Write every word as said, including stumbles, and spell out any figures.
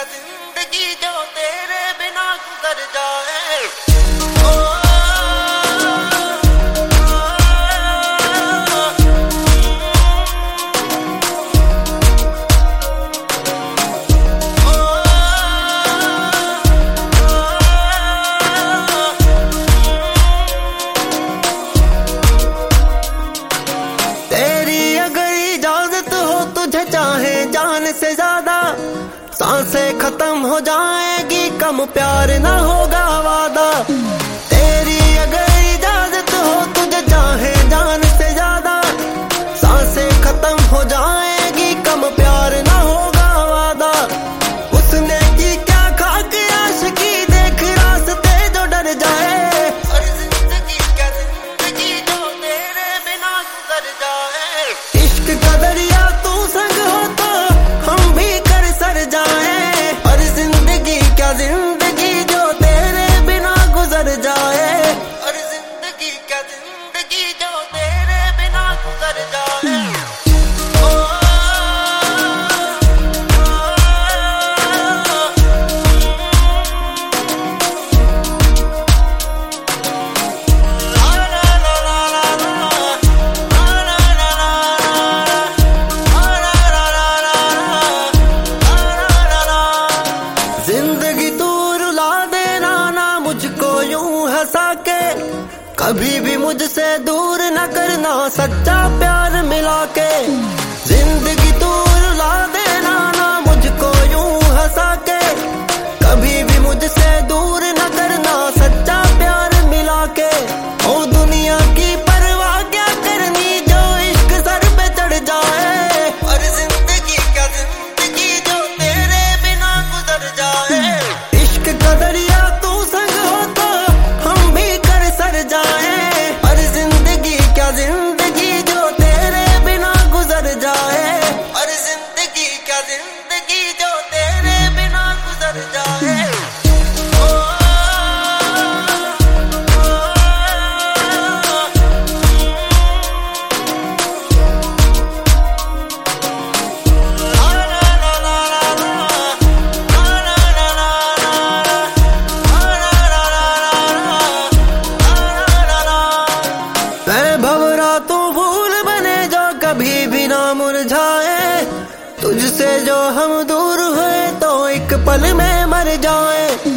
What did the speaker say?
जिंदगी जो तेरे बिना गुजर जाए। ओ चाहे जान से ज्यादा सांसें खत्म हो जाएगी, कम प्यार ना होगा वादा। तेरी अगर इजाजत हो तुझे चाहे जान से ज्यादा सांसें खत्म हो जाएगी, कम प्यार ना होगा वादा। उसने की क्या खाक आशिकी देख रास्ते जो डर जाए, और जिंदगी क्या जिंदगी जो तेरे बिना गुजर जाए। इश्क का दरिया तू संग हो तो हम भी कर सर जाए, और जिंदगी क्या जिंदगी जो तेरे बिना गुजर जाए, और जिंदगी क्या जिंदगी जो तेरे बिना गुजर जाए। जिंदगी तू रुला देना ना मुझको यूं हंसा के, कभी भी मुझसे दूर न करना सच्चा प्यार मिला के। जिंदगी तू रुला देना ना मुझको यूं हंसा के, कभी भी मुझसे दूर न करना सच्चा प्यार मिला के। ओ दुनिया की परवाह क्या करनी जो इश्क सर पे चढ़ जाए, और जिंदगी क्या जिंदगी जो तेरे बिना गुजर जाए। इश्क का दरिया तू संग हो तो हम भी कर सर जाए, और जिंदगी क्या जिंदगी जो तेरे बिना गुजर जाए, और जिंदगी क्या जिंदगी जो तेरे बिना गुजर जाए। तू फूल बने जो कभी भी ना मुरझाए, तुझसे जो हम दूर हुए तो एक पल में मर जाए।